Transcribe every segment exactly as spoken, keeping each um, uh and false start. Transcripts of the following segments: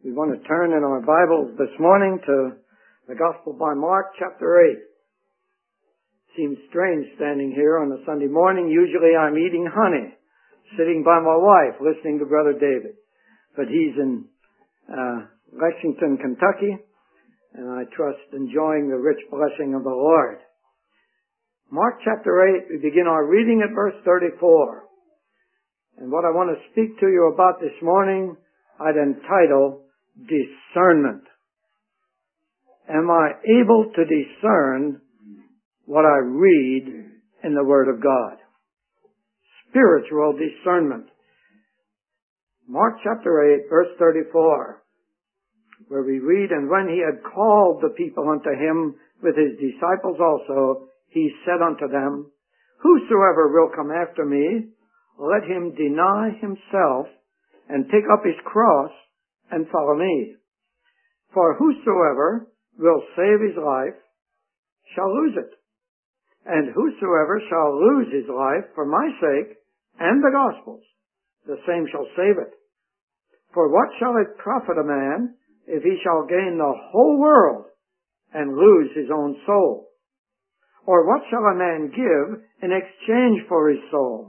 We want to turn in our Bibles this morning to the Gospel by Mark, chapter eight. Seems strange standing here on a Sunday morning. Usually I'm eating honey, sitting by my wife, listening to Brother David. But he's in uh, Lexington, Kentucky, and I trust enjoying the rich blessing of the Lord. Mark chapter eight, we begin our reading at verse thirty-four. And what I want to speak to you about this morning, I'd entitle discernment. Am I able to discern what I read in the Word of God? Spiritual discernment. Mark chapter eight, verse thirty-four, where we read, "And when he had called the people unto him with his disciples also, he said unto them, Whosoever will come after me, let him deny himself and take up his cross and follow me. For whosoever will save his life shall lose it. And whosoever shall lose his life for my sake and the gospel's, the same shall save it. For what shall it profit a man if he shall gain the whole world and lose his own soul? Or what shall a man give in exchange for his soul?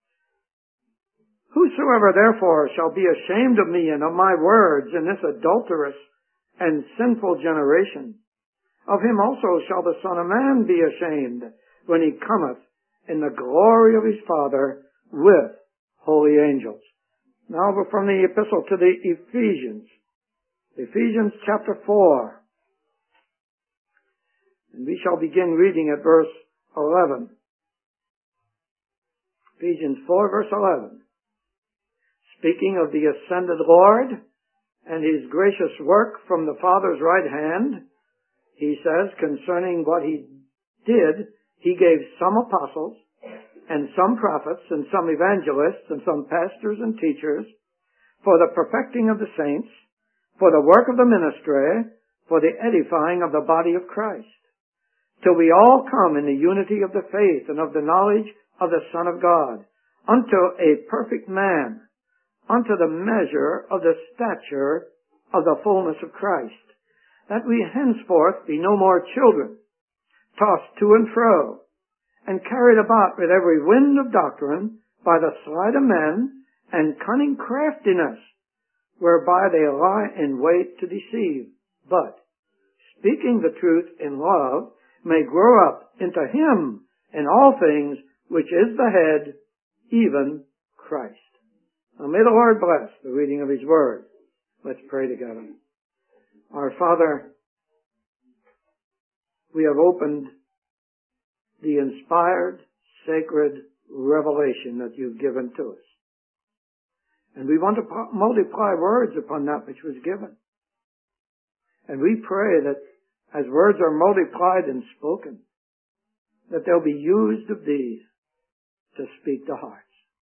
Whosoever therefore shall be ashamed of me and of my words in this adulterous and sinful generation, of him also shall the Son of Man be ashamed when he cometh in the glory of his Father with holy angels." Now from the epistle to the Ephesians, Ephesians chapter four. And we shall begin reading at verse eleven. Ephesians four, verse eleven. Speaking of the ascended Lord and his gracious work from the Father's right hand, he says, concerning what he did, he gave some apostles and some prophets and some evangelists and some pastors and teachers for the perfecting of the saints, for the work of the ministry, for the edifying of the body of Christ, till we all come in the unity of the faith and of the knowledge of the Son of God, unto a perfect man, unto the measure of the stature of the fullness of Christ, that we henceforth be no more children, tossed to and fro, and carried about with every wind of doctrine by the sleight of men and cunning craftiness, whereby they lie in wait to deceive, but, speaking the truth in love, may grow up into him in all things which is the head, even Christ. Now may the Lord bless the reading of his word. Let's pray together. Our Father, we have opened the inspired, sacred revelation that you've given to us. And we want to multiply words upon that which was given. And we pray that as words are multiplied and spoken, that they'll be used of these to speak to hearts.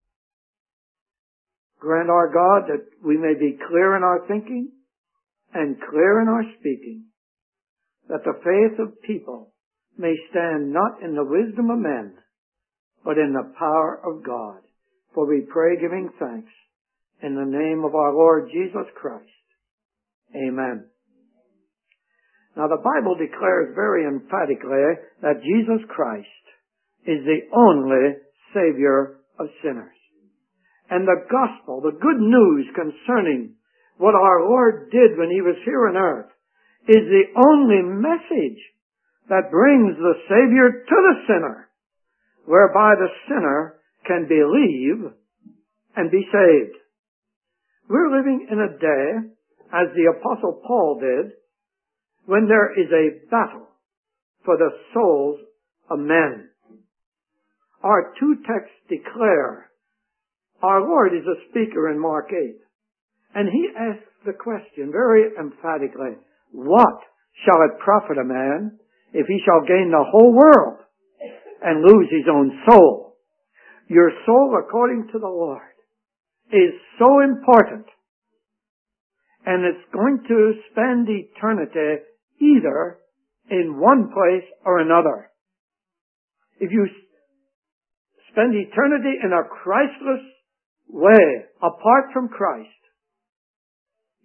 Grant, our God, that we may be clear in our thinking and clear in our speaking, that the faith of people may stand not in the wisdom of men, but in the power of God. For we pray giving thanks in the name of our Lord Jesus Christ. Amen. Now the Bible declares very emphatically that Jesus Christ is the only Savior of sinners. And the gospel, the good news concerning what our Lord did when he was here on earth, is the only message that brings the Savior to the sinner, whereby the sinner can believe and be saved. We're living in a day, as the Apostle Paul did, when there is a battle for the souls of men. Our two texts declare our Lord is a speaker in Mark eight. And he asks the question very emphatically, what shall it profit a man if he shall gain the whole world and lose his own soul? Your soul, according to the Lord, is so important. And it's going to spend eternity either in one place or another. If you spend eternity in a Christless way, apart from Christ,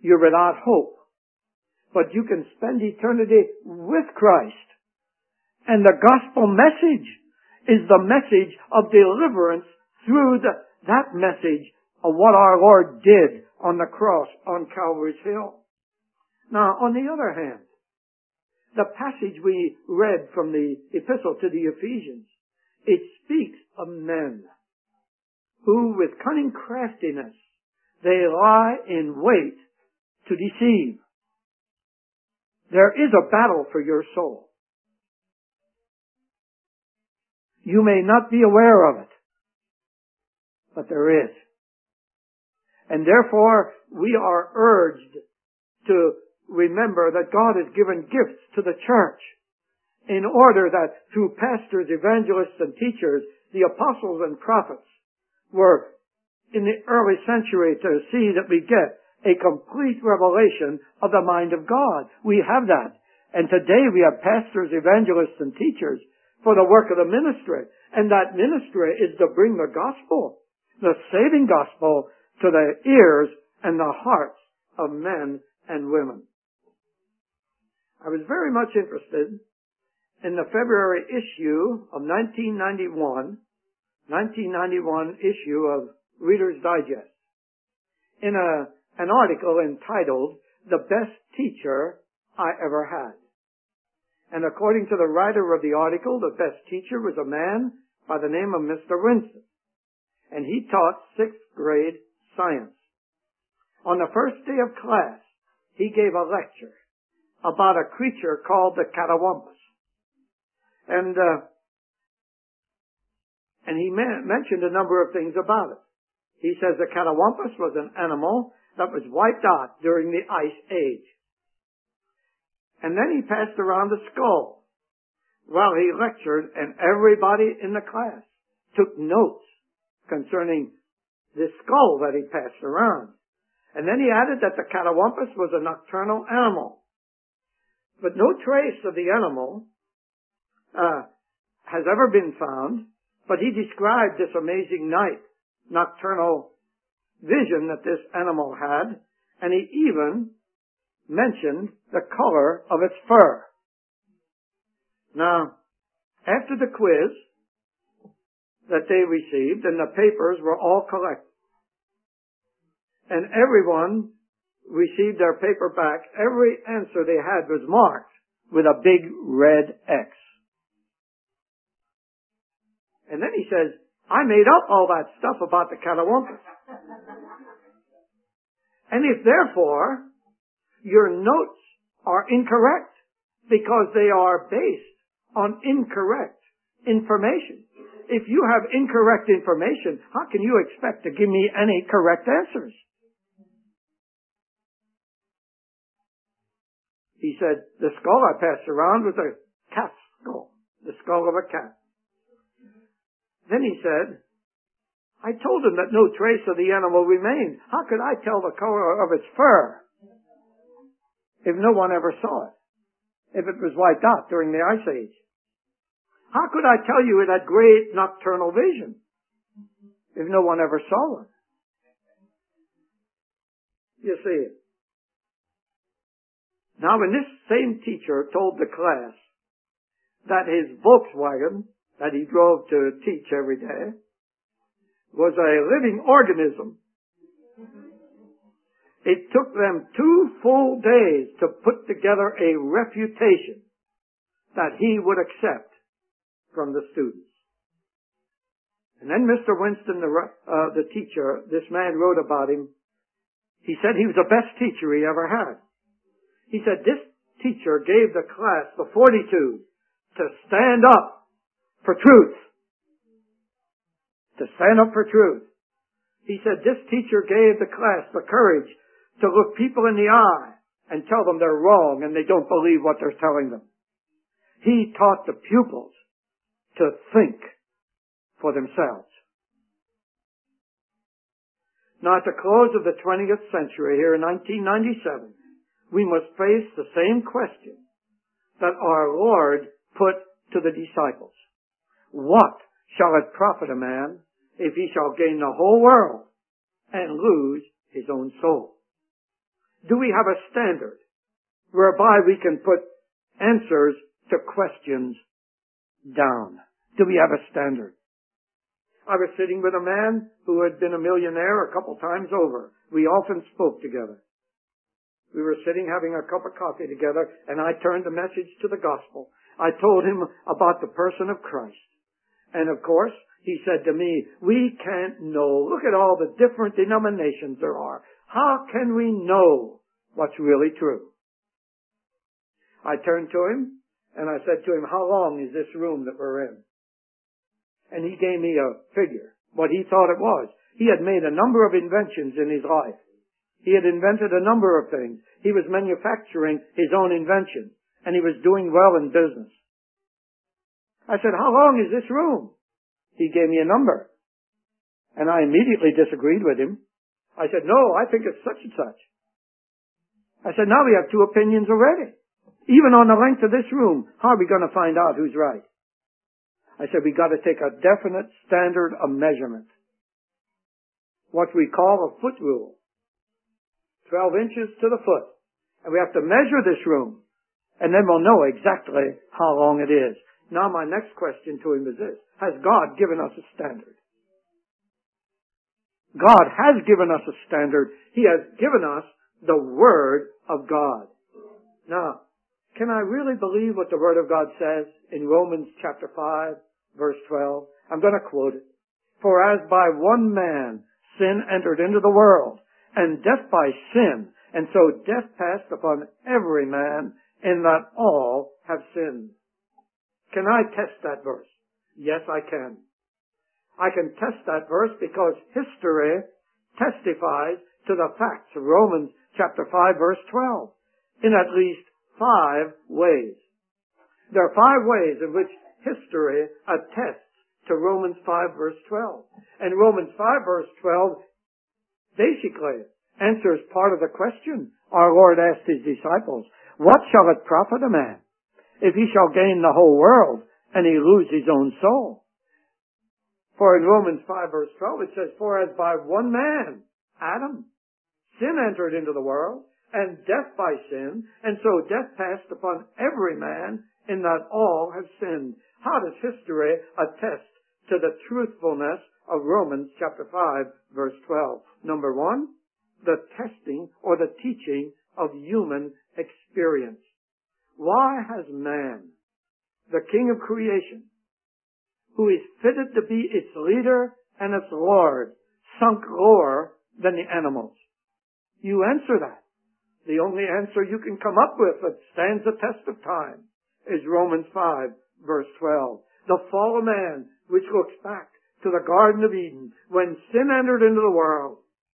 you're without hope. But you can spend eternity with Christ. And the gospel message is the message of deliverance through the, that message of what our Lord did on the cross on Calvary's Hill. Now, on the other hand, the passage we read from the epistle to the Ephesians, it speaks of men who with cunning craftiness, they lie in wait to deceive. There is a battle for your soul. You may not be aware of it, but there is. And therefore, we are urged to remember that God has given gifts to the church in order that through pastors, evangelists, and teachers, the apostles and prophets were in the early century to see that we get a complete revelation of the mind of God. We have that. And today we have pastors, evangelists, and teachers for the work of the ministry. And that ministry is to bring the gospel, the saving gospel, to the ears and the hearts of men and women. I was very much interested in the February issue of nineteen ninety-one, nineteen ninety-one issue of Reader's Digest, in a, an article entitled, "The Best Teacher I Ever Had." And according to the writer of the article, the best teacher was a man by the name of Mister Winston. And he taught sixth grade science. On the first day of class, he gave a lecture about a creature called the catawampus. And, uh, and he ma- mentioned a number of things about it. He says the catawampus was an animal that was wiped out during the Ice Age. And then he passed around the skull while he lectured, and everybody in the class took notes concerning this skull that he passed around. And then he added that the catawampus was a nocturnal animal. But no trace of the animal uh, has ever been found, but he described this amazing night, nocturnal vision that this animal had, and he even mentioned the color of its fur. Now, after the quiz that they received, and the papers were all collected, and everyone received their paper back, every answer they had was marked with a big red X. And then he says, I made up all that stuff about the catawampus. And if therefore your notes are incorrect because they are based on incorrect information, if you have incorrect information, how can you expect to give me any correct answers? He said, the skull I passed around was a cat's skull, the skull of a cat. Then he said, I told him that no trace of the animal remained. How could I tell the color of its fur if no one ever saw it? If it was wiped out during the Ice Age? How could I tell you it had great nocturnal vision if no one ever saw it? You see it. Now, when this same teacher told the class that his Volkswagen that he drove to teach every day was a living organism, it took them two full days to put together a refutation that he would accept from the students. And then Mister Winston, the, uh, the teacher, this man wrote about him. He said he was the best teacher he ever had. He said this teacher gave the class the fortitude to stand up for truth. To stand up for truth. He said this teacher gave the class the courage to look people in the eye and tell them they're wrong and they don't believe what they're telling them. He taught the pupils to think for themselves. Now, at the close of the twentieth century, here in nineteen ninety-seven, we must face the same question that our Lord put to the disciples. What shall it profit a man if he shall gain the whole world and lose his own soul? Do we have a standard whereby we can put answers to questions down? Do we have a standard? I was sitting with a man who had been a millionaire a couple times over. We often spoke together. We were sitting having a cup of coffee together, and I turned the message to the gospel. I told him about the person of Christ. And of course, he said to me, we can't know. Look at all the different denominations there are. How can we know what's really true? I turned to him, and I said to him, how long is this room that we're in? And he gave me a figure, what he thought it was. He had made a number of inventions in his life. He had invented a number of things. He was manufacturing his own invention, and he was doing well in business. I said, how long is this room? He gave me a number. And I immediately disagreed with him. I said, no, I think it's such and such. I said, now we have two opinions already. Even on the length of this room, how are we going to find out who's right? I said, we got to take a definite standard of measurement. What we call a foot rule. Twelve inches to the foot. And we have to measure this room. And then we'll know exactly how long it is. Now my next question to him is this. Has God given us a standard? God has given us a standard. He has given us the Word of God. Now, can I really believe what the Word of God says in Romans chapter five, verse twelve? I'm going to quote it. For as by one man sin entered into the world, and death by sin, and so death passed upon every man, in that all have sinned. Can I test that verse? Yes, I can. I can test that verse because history testifies to the facts of Romans chapter five, verse twelve, in at least five ways. There are five ways in which history attests to Romans five, verse twelve. And Romans five, verse twelve basically answers part of the question our Lord asked His disciples. What shall it profit a man if he shall gain the whole world and he lose his own soul? For in Romans five, verse twelve, it says, for as by one man, Adam, sin entered into the world, and death by sin, and so death passed upon every man, in that all have sinned. How does history attest to the truthfulness of Romans chapter five, verse twelve? Number one, the testing or the teaching of human experience. Why has man, the king of creation, who is fitted to be its leader and its Lord, sunk lower than the animals? You answer that. The only answer you can come up with that stands the test of time is Romans five, verse twelve. The fall of man, which looks back to the Garden of Eden, when sin entered into the world,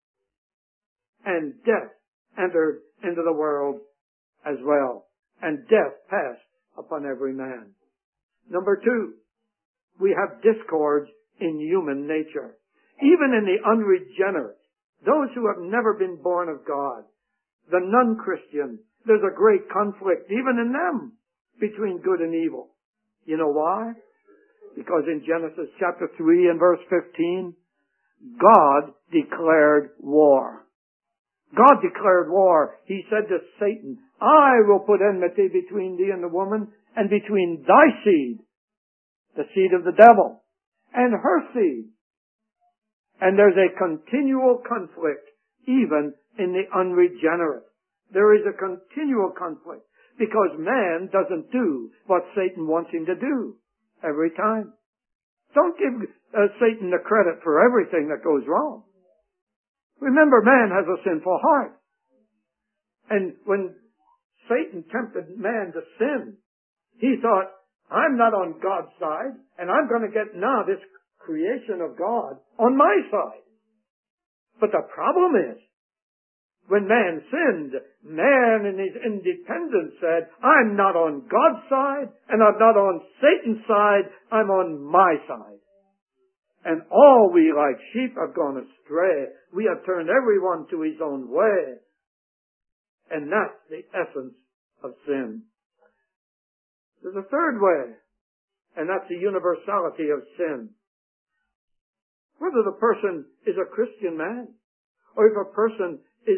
and death entered into the world as well, and death passed upon every man. Number two, we have discords in human nature. Even in the unregenerate, those who have never been born of God, the non-Christian, there's a great conflict even in them between good and evil. You know why? Because in Genesis chapter three and verse fifteen, God declared war. God declared war. He said to Satan, I will put enmity between thee and the woman, and between thy seed, the seed of the devil, and her seed. And there's a continual conflict even in the unregenerate. There is a continual conflict because man doesn't do what Satan wants him to do every time. Don't give uh, Satan the credit for everything that goes wrong. Remember, man has a sinful heart. And when Satan tempted man to sin, he thought, I'm not on God's side, and I'm going to get now this creation of God on my side. But the problem is, when man sinned, man in his independence said, I'm not on God's side, and I'm not on Satan's side, I'm on my side. And all we like sheep have gone astray. We have turned everyone to his own way. And that's the essence of sin. There's a third way, and that's the universality of sin. Whether the person is a Christian man, or if a person is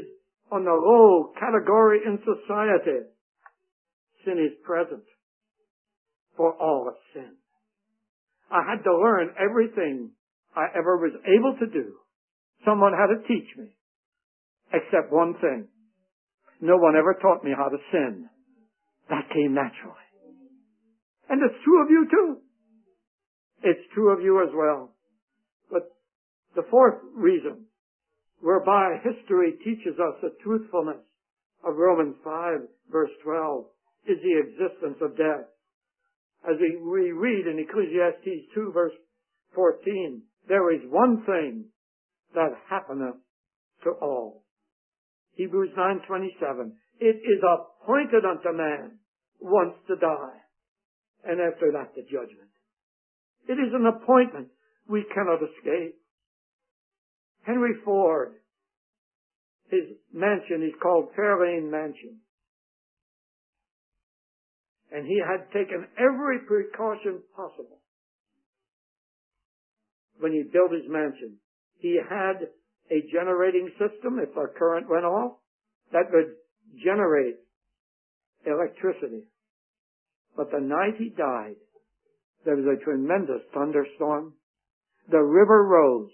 on the low category in society. Sin is present, for all have sinned. I had to learn everything I ever was able to do. Someone had to teach me, except one thing. No one ever taught me how to sin. That came naturally. And it's true of you too. It's true of you as well. But the fourth reason, whereby history teaches us the truthfulness of Romans five, verse twelve, is the existence of death. As we read in Ecclesiastes two, verse fourteen, there is one thing that happeneth to all. Hebrews nine twenty-seven, it is appointed unto man once to die, and after that the judgment. It is an appointment we cannot escape. Henry Ford, his mansion is called Fairlane Mansion. And he had taken every precaution possible when he built his mansion. He had a generating system, if the current went off, that would generate electricity. But the night he died, there was a tremendous thunderstorm. The river rose,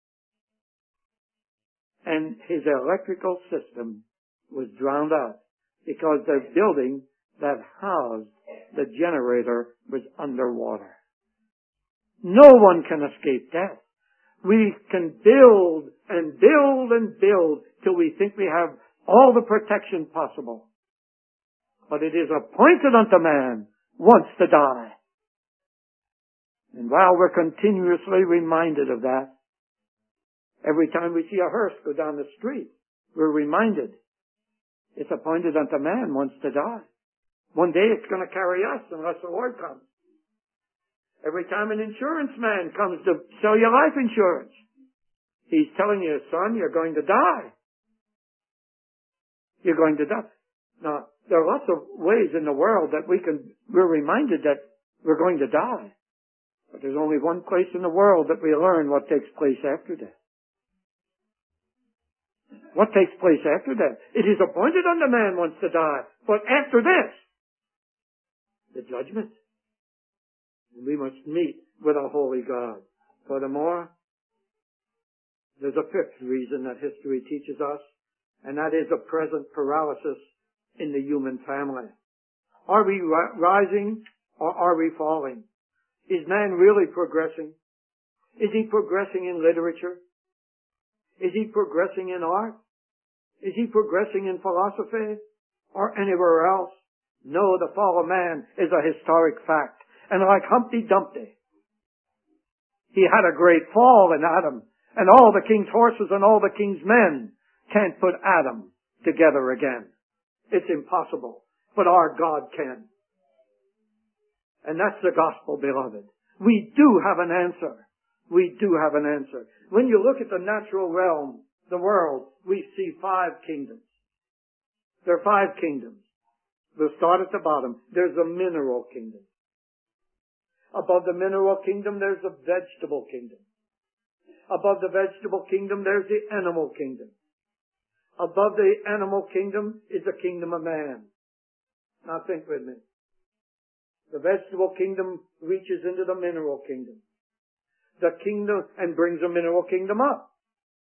and his electrical system was drowned out because the building that housed the generator was underwater. No one can escape death. We can build and build and build till we think we have all the protection possible. But it is appointed unto man once to die. And while we're continuously reminded of that, every time we see a hearse go down the street, we're reminded it's appointed unto man once to die. One day it's going to carry us unless the Lord comes. Every time an insurance man comes to sell you life insurance, he's telling you, son, you're going to die. You're going to die. Now, there are lots of ways in the world that we can, we're reminded that we're going to die. But there's only one place in the world that we learn what takes place after death. What takes place after death? It is appointed unto man once to die. But after this, the judgment. We must meet with a holy God. Furthermore, there's a fifth reason that history teaches us, and that is a present paralysis in the human family. Are we ri- rising or are we falling? Is man really progressing? Is he progressing in literature? Is he progressing in art? Is he progressing in philosophy or anywhere else? No, the fall of man is a historic fact. And like Humpty Dumpty, he had a great fall in Adam. And all the king's horses and all the king's men can't put Adam together again. It's impossible. But our God can. And that's the gospel, beloved. We do have an answer. We do have an answer. When you look at the natural realm, the world, we see five kingdoms. There are five kingdoms. We'll start at the bottom. There's a mineral kingdom. Above the mineral kingdom, there's the vegetable kingdom. Above the vegetable kingdom, there's the animal kingdom. Above the animal kingdom is the kingdom of man. Now think with me. The vegetable kingdom reaches into the mineral kingdom. The kingdom, and brings the mineral kingdom up.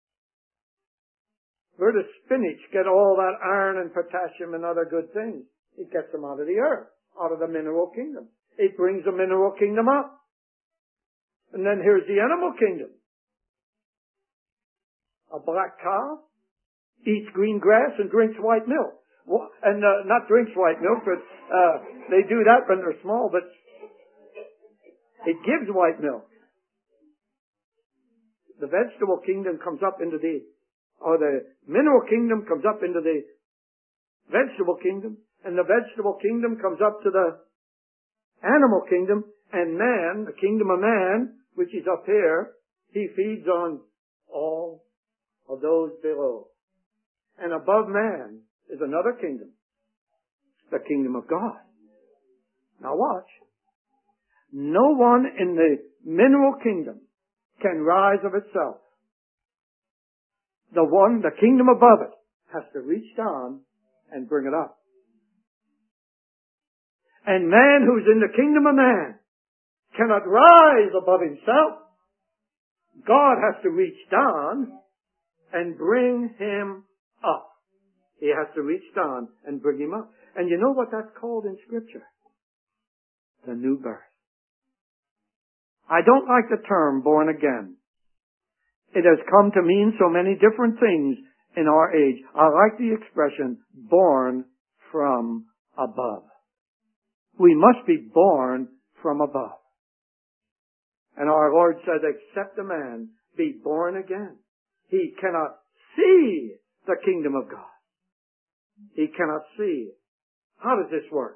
Where does spinach get all that iron and potassium and other good things? It gets them out of the earth, out of the mineral kingdom. It brings the mineral kingdom up. And then here's the animal kingdom. A black cow eats green grass and drinks white milk. And uh, not drinks white milk, but uh, they do that when they're small, but it gives white milk. The vegetable kingdom comes up into the, or the mineral kingdom comes up into the vegetable kingdom, and the vegetable kingdom comes up to the animal kingdom, and man, the kingdom of man, which is up here, he feeds on all of those below. And above man is another kingdom, the kingdom of God. Now watch. No one in the mineral kingdom can rise of itself. The one, the kingdom above it, has to reach down and bring it up. And man who's in the kingdom of man cannot rise above himself. God has to reach down and bring him up. He has to reach down and bring him up. And you know what that's called in Scripture? The new birth. I don't like the term born again. It has come to mean so many different things in our age. I like the expression born from above. We must be born from above. And our Lord said, except a man be born again, he cannot see the kingdom of God. He cannot see it. How does this work?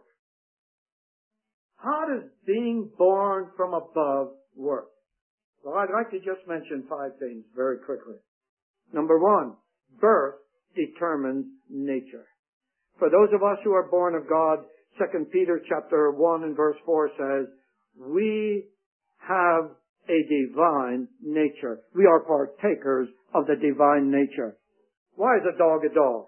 How does being born from above work? Well, I'd like to just mention five things very quickly. Number one, birth determines nature. For those of us who are born of God, Second Peter chapter one and verse four says, we have a divine nature. We are partakers of the divine nature. Why is a dog a dog?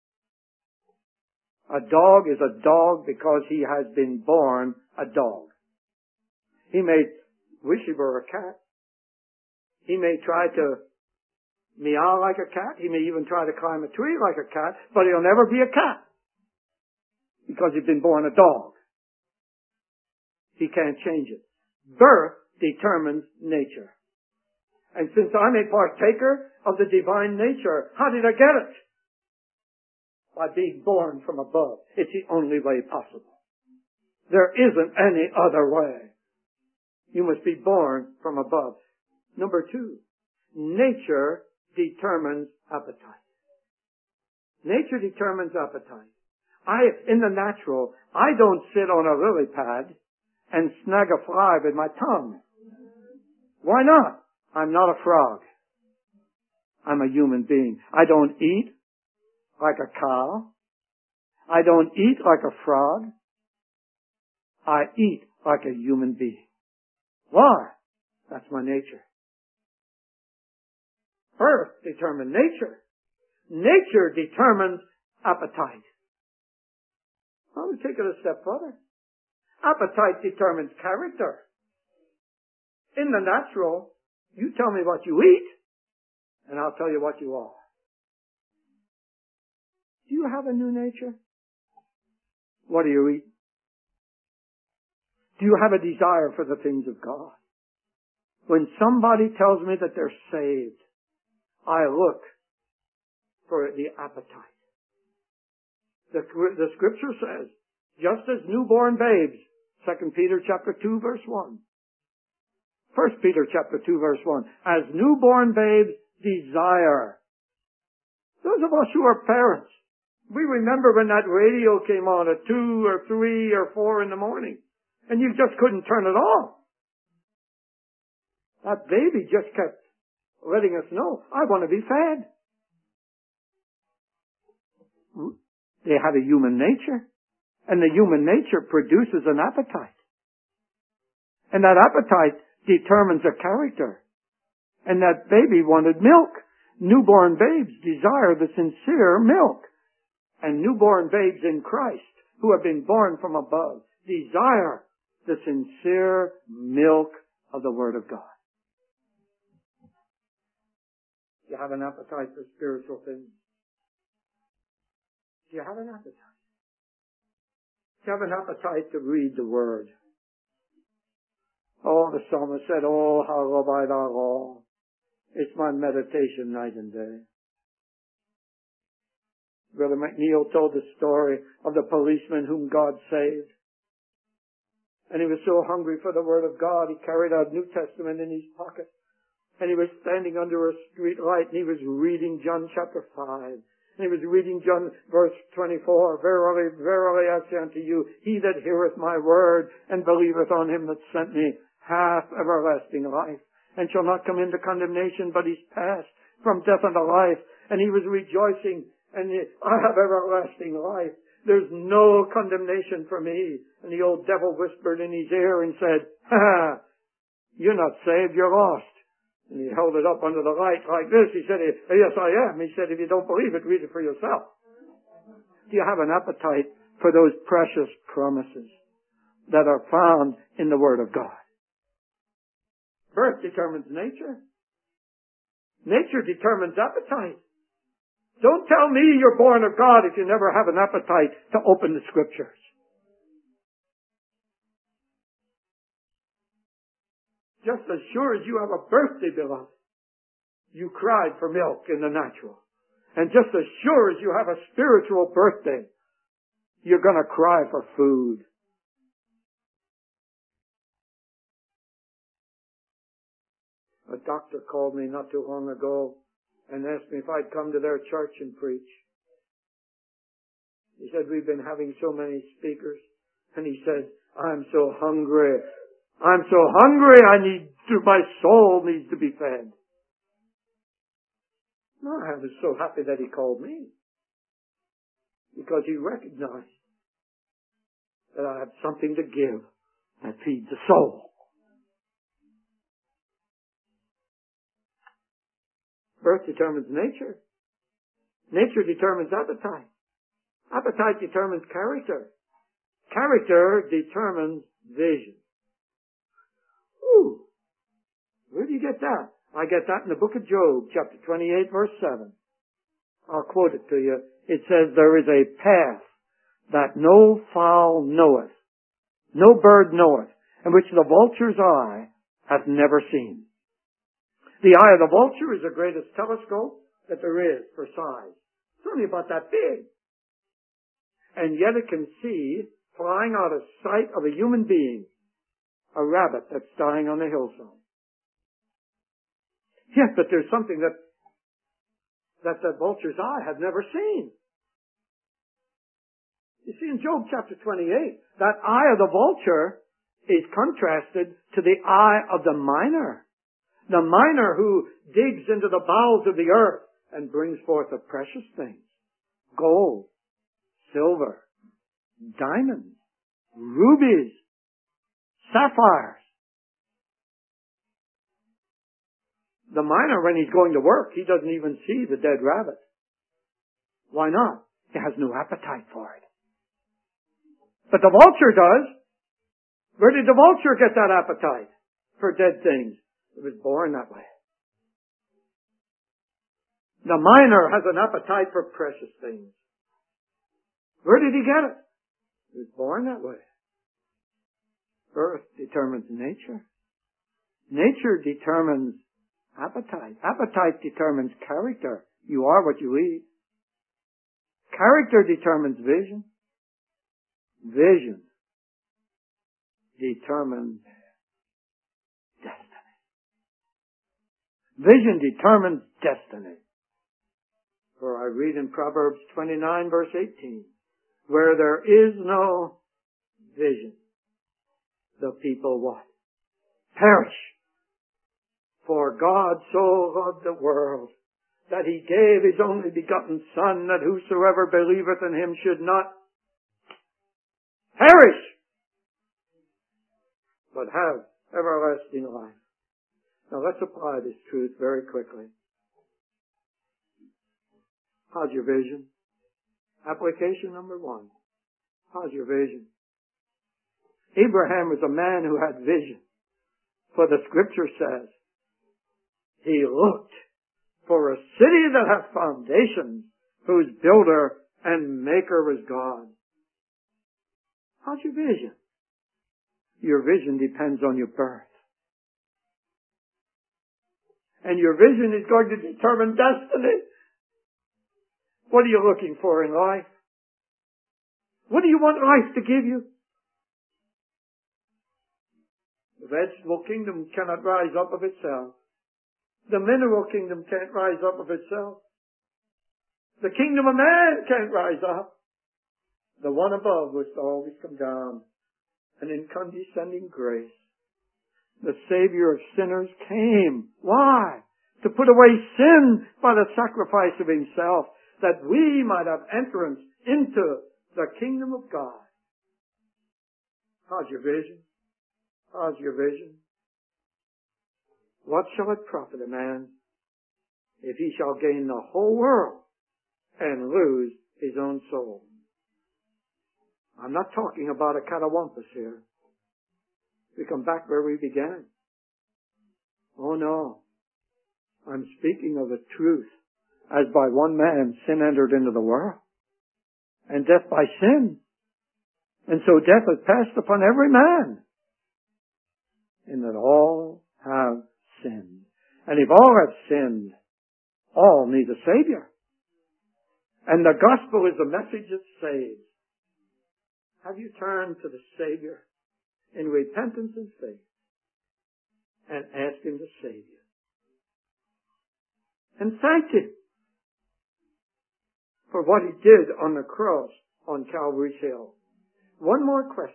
A dog is a dog because he has been born a dog. He may wish he were a cat. He may try to meow like a cat. He may even try to climb a tree like a cat, but he'll never be a cat because he's been born a dog. He can't change it. Birth determines nature. And since I'm a partaker of the divine nature, how did I get it? By being born from above. It's the only way possible. There isn't any other way. You must be born from above. Number two, nature determines appetite. Nature determines appetite. I, in the natural, I don't sit on a lily pad and snag a fly with my tongue. Why not? I'm not a frog. I'm a human being. I don't eat like a cow. I don't eat like a frog. I eat like a human being. Why? That's my nature. Birth determines nature. Nature determines appetite. Well, we take it a step further. Appetite determines character. In the natural, you tell me what you eat, and I'll tell you what you are. Do you have a new nature? What do you eat? Do you have a desire for the things of God? When somebody tells me that they're saved, I look for the appetite. The, the Scripture says, just as newborn babes, Second Peter chapter two verse one. First Peter chapter two verse one. As newborn babes desire. Those of us who are parents, we remember when that radio came on at two or three or four in the morning, and you just couldn't turn it off. That baby just kept letting us know, I want to be fed. They have a human nature, and the human nature produces an appetite. And that appetite determines a character. And that baby wanted milk. Newborn babes desire the sincere milk. And newborn babes in Christ, who have been born from above, desire the sincere milk of the Word of God. Do you have an appetite for spiritual things? Do you have an appetite? Do you have an appetite to read the Word? Oh, the psalmist said, oh, how love I thy law. It's my meditation night and day. Brother McNeil told the story of the policeman whom God saved. And he was so hungry for the Word of God, he carried a New Testament in his pocket. And he was standing under a street light, and he was reading John chapter five. And he was reading John verse twenty-four. Verily, verily, I say unto you, he that heareth my word and believeth on him that sent me hath everlasting life, and shall not come into condemnation, but is passed from death unto life. And he was rejoicing, and he, I have everlasting life. There's no condemnation for me. And the old devil whispered in his ear and said, ha, you're not saved, you're lost. And he held it up under the light like this. He said, yes, I am. He said, if you don't believe it, read it for yourself. Do you have an appetite for those precious promises that are found in the Word of God? Birth determines nature. Nature determines appetite. Don't tell me you're born of God if you never have an appetite to open the Scriptures. Just as sure as you have a birthday, beloved, you cried for milk in the natural. And just as sure as you have a spiritual birthday, you're going to cry for food. A doctor called me not too long ago and asked me if I'd come to their church and preach. He said, we've been having so many speakers. And he said, I'm so hungry. I'm so hungry. I need to, my soul needs to be fed. No, I was so happy that he called me. Because he recognized that I have something to give that feeds the soul. Birth determines nature. Nature determines appetite. Appetite determines character. Character determines vision. Ooh. Where do you get that? I get that in the book of Job, chapter twenty-eight, verse seven. I'll quote it to you. It says, there is a path that no fowl knoweth, no bird knoweth, and which the vulture's eye hath never seen. The eye of the vulture is the greatest telescope that there is for size. It's only about that big. And yet it can see, flying out of sight of a human being, a rabbit that's dying on the hillside. Yes, but there's something that that the vulture's eye had never seen. You see, in Job chapter twenty-eight, that eye of the vulture is contrasted to the eye of the miner. The miner who digs into the bowels of the earth and brings forth the precious things. Gold, silver, diamonds, rubies, sapphires. The miner, when he's going to work, he doesn't even see the dead rabbit. Why not? He has no appetite for it. But the vulture does. Where did the vulture get that appetite for dead things? It was born that way. The miner has an appetite for precious things. Where did he get it? He was born that way. Birth determines nature. Nature determines appetite. Appetite determines character. You are what you eat. Character determines vision. Vision determines destiny. Vision determines destiny. For I read in Proverbs twenty-nine, verse eighteen, where there is no vision, the people what? Perish. For God so loved the world that he gave his only begotten Son, that whosoever believeth in him should not perish, but have everlasting life. Now let's apply this truth very quickly. How's your vision? Application number one. How's your vision? Abraham was a man who had vision. For the scripture says, he looked for a city that hath foundations, whose builder and maker was God. How's your vision? Your vision depends on your birth. And your vision is going to determine destiny. What are you looking for in life? What do you want life to give you? The vegetable kingdom cannot rise up of itself. The mineral kingdom can't rise up of itself. The kingdom of man can't rise up. The one above was to always come down. And in condescending grace, the Savior of sinners came. Why? To put away sin by the sacrifice of himself, that we might have entrance into the kingdom of God. How's your vision? How's your vision? What shall it profit a man if he shall gain the whole world and lose his own soul? I'm not talking about a catawampus here. We come back where we began. Oh no. I'm speaking of the truth. As by one man sin entered into the world, and death by sin. And so death has passed upon every man, in that all have sinned. And if all have sinned, all need a Savior. And the gospel is the message that saves. Have you turned to the Savior in repentance and faith and asked Him to save you? And thank Him for what He did on the cross on Calvary's Hill. One more question.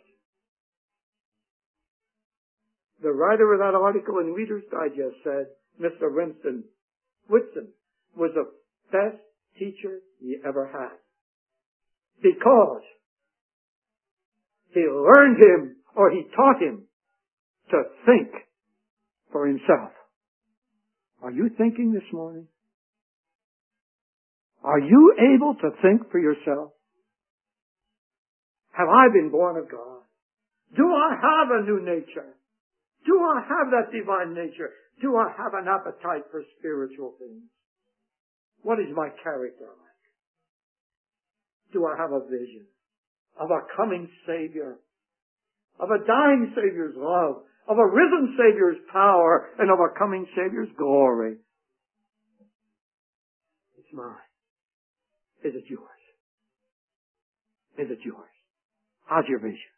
The writer of that article in Reader's Digest said Mister Winston Whitson was the best teacher he ever had, because he learned him, or he taught him, to think for himself. Are you thinking this morning? Are you able to think for yourself? Have I been born of God? Do I have a new nature? Do I have that divine nature? Do I have an appetite for spiritual things? What is my character like? Do I have a vision of a coming Savior, of a dying Savior's love, of a risen Savior's power, and of a coming Savior's glory? It's mine. Is it yours? Is it yours? How's your vision?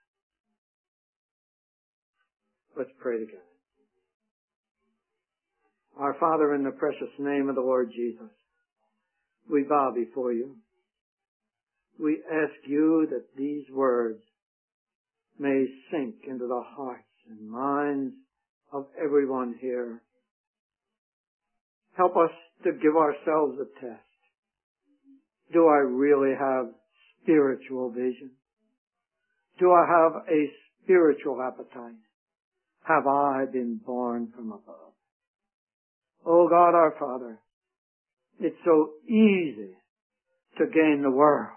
Let's pray together. Our Father, in the precious name of the Lord Jesus, we bow before you. We ask you that these words may sink into the hearts and minds of everyone here. Help us to give ourselves a test. Do I really have spiritual vision? Do I have a spiritual appetite? Have I been born from above? Oh God, our Father, it's so easy to gain the world,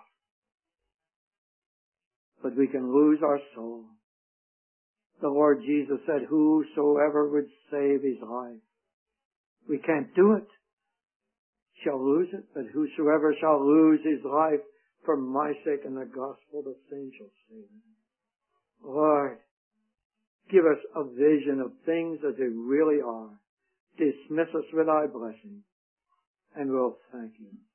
but we can lose our soul. The Lord Jesus said, whosoever would save his life, we can't do it, shall lose it, but whosoever shall lose his life for my sake and the gospel, the same shall save it. Lord, give us a vision of things as they really are. Dismiss us with thy blessing, and we'll thank you.